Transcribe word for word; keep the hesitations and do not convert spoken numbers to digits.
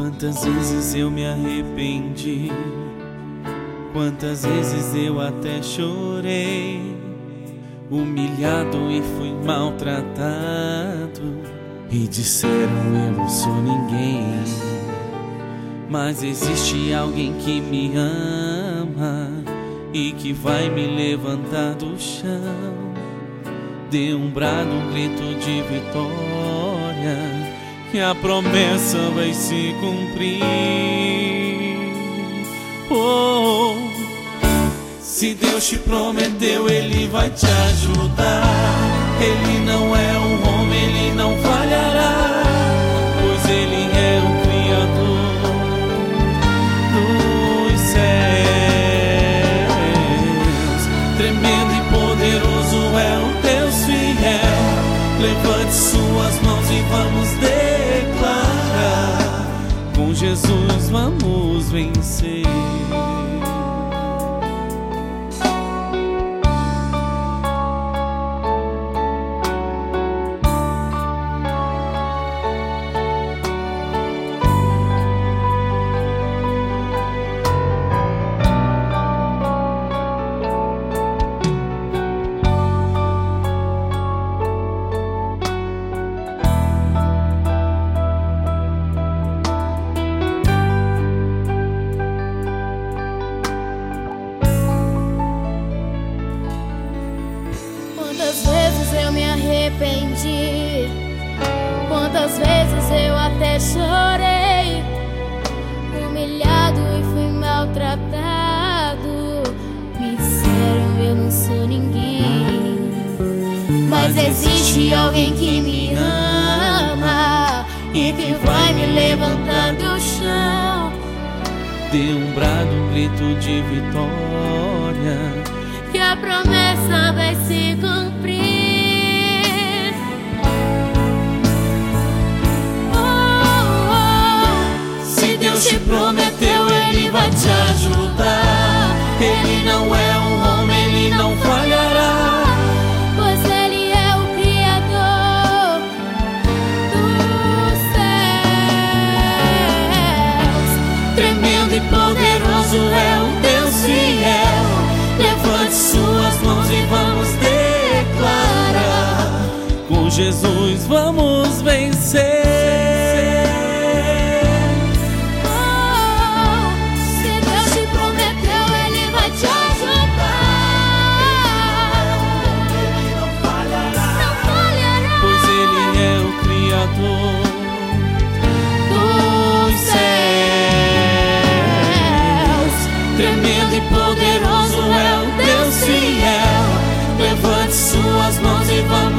Quantas vezes eu me arrependi, quantas vezes eu até chorei, humilhado e fui maltratado, e disseram eu não sou ninguém. Mas existe alguém que me ama e que vai me levantar do chão. Dê um brado, um grito de vitória, que a promessa vai se cumprir. Oh, se Deus te prometeu, Ele vai te ajudar. Ele não é um homem, Ele não falhará, pois Ele é o Criador dos céus. Tremendo e poderoso é o Deus fiel. Levante suas mãos e vamos declarar: com Jesus vamos vencer. Quantas vezes eu me arrependi, quantas vezes eu até chorei, humilhado e fui maltratado. Me disseram eu não sou ninguém, mas existe alguém que me ama e que vai me levantar do chão. Dê um brado, um grito de vitória, que a promessa vai se cumprir. Oh, oh. Se Deus te prometeu, Ele vai te ajudar. Ele não é um homem, Ele não falhará, pois Ele é o Criador dos céus. Tremendo e poderoso é o Deus fiel. Levante suas mãos e vamos declarar: com Jesus vamos vencer. Oh, se Deus te prometeu, Ele vai te ajudar. Ele não falhará, não falhará, pois Ele é o Criador dos céus. Tremendo e poderoso é o Deus fiel. Levante suas mãos e vamos